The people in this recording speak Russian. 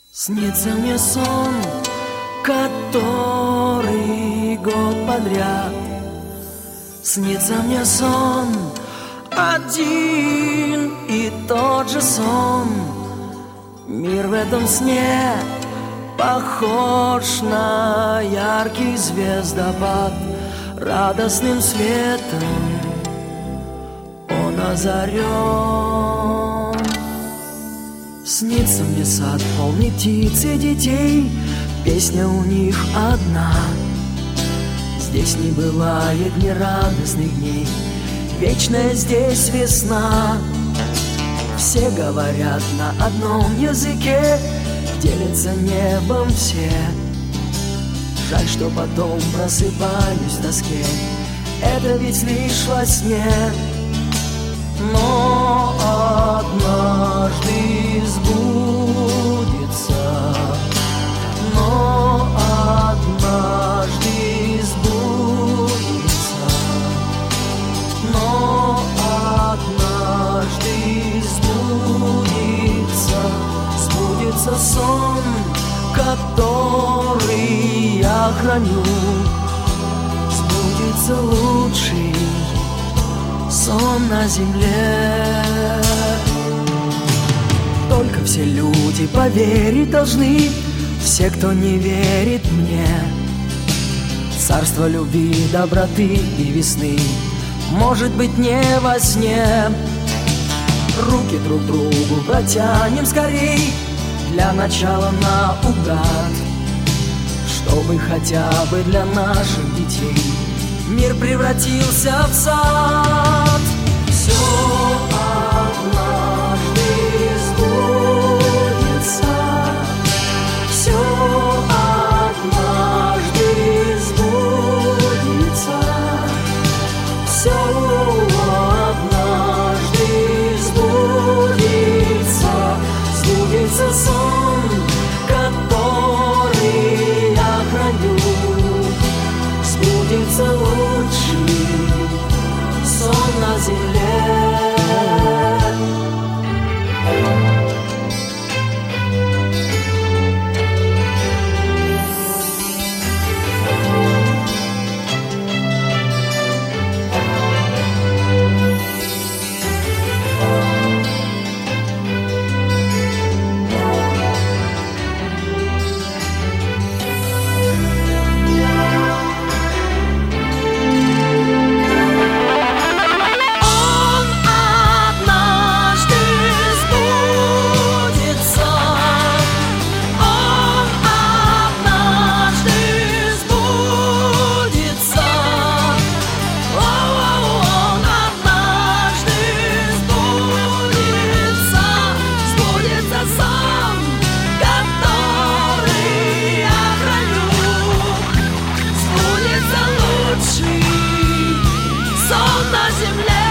Снится мне сон, который год подряд. Снится мне сон, один и тот же сон. Мир в этом сне похож на яркий звездопад. Радостным светом он озарен. Снится мне сад, полный птиц и детей. Песня у них одна. Здесь не бывает нерадостных дней. Вечная здесь весна. Все говорят на одном языке, делятся небом все. Жаль, что потом просыпаюсь в тоске. Это ведь лишь во сне. Но однажды сбудется. Но однажды сбудется. Но однажды сбудется. Сбудется сон, который я храню. Сбудется лучший сон на земле. Только все люди поверить должны, все, кто не верит мне. Царство любви, доброты и весны может быть не во сне. Руки друг другу протянем скорей, для начала наугад, чтобы хотя бы для наших детей мир превратился в сад. Все однажды сбудется. Все однажды сбудется. Все однажды сбудется. Сбудется сон, который я храню. Сбудется лучший сон на земле. Сон на земле.